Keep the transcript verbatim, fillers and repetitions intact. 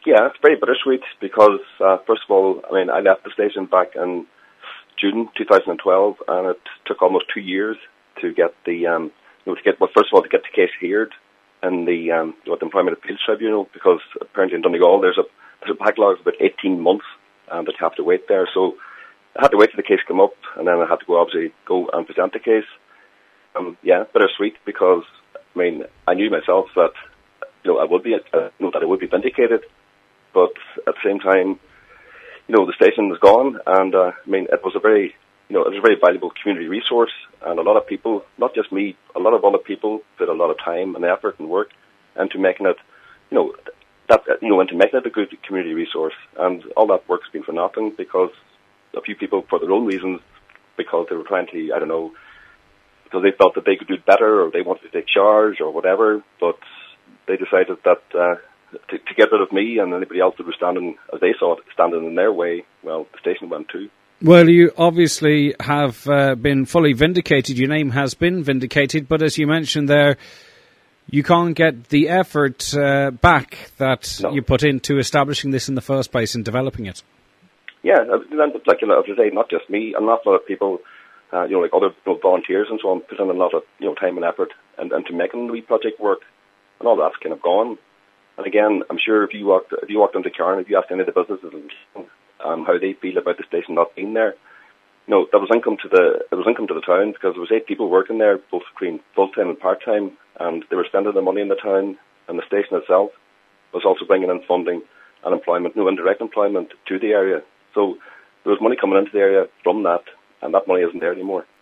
Yeah, it's very bittersweet because, uh, first of all, I mean, I left the station back in June twenty twelve, and it took almost two years to get the, um, you know, to get, well, first of all, to get the case heard in the, um, you know, the Employment Appeals Tribunal, because apparently in Donegal there's a, there's a backlog of about eighteen months, and that you have to wait there. So I had to wait till the case came up, and then I had to go, obviously, go and present the case. Um, yeah, bittersweet because, I mean, I knew myself that, you know, I would be, uh, you know, that I would be vindicated, but at the same time, you know, the station was gone, and uh, I mean, it was a very, you know, it was a very valuable community resource, and a lot of people, not just me, a lot of other people put a lot of time and effort and work into making it, you know, that you know, into making it a good community resource, and all that work's been for nothing because a few people, for their own reasons, because they were trying to, I don't know, because they felt that they could do it better, or they wanted to take charge, or whatever, but they decided that. Uh, To, to get rid of me and anybody else that was standing, as they saw it, standing in their way, well, the station went too. Well, you obviously have uh, been fully vindicated. Your name has been vindicated, but as you mentioned there, you can't get the effort uh, back that no. you put into establishing this in the first place and developing it. Yeah, like, you know, as I say, not just me, and not a lot of people, uh, you know, like other, you know, volunteers and so on, put in a lot of, you know, time and effort and, and to making the wee project work, and all that's kind of gone. And again, I'm sure if you walked if you walked into Cairn, if you asked any of the businesses um, how they feel about the station not being there, you know, that was income to the it was income to the town because there was eight people working there, both between full time and part time, and they were spending the money in the town, and the station itself was also bringing in funding and employment, no indirect employment to the area. So there was money coming into the area from that, and that money isn't there anymore.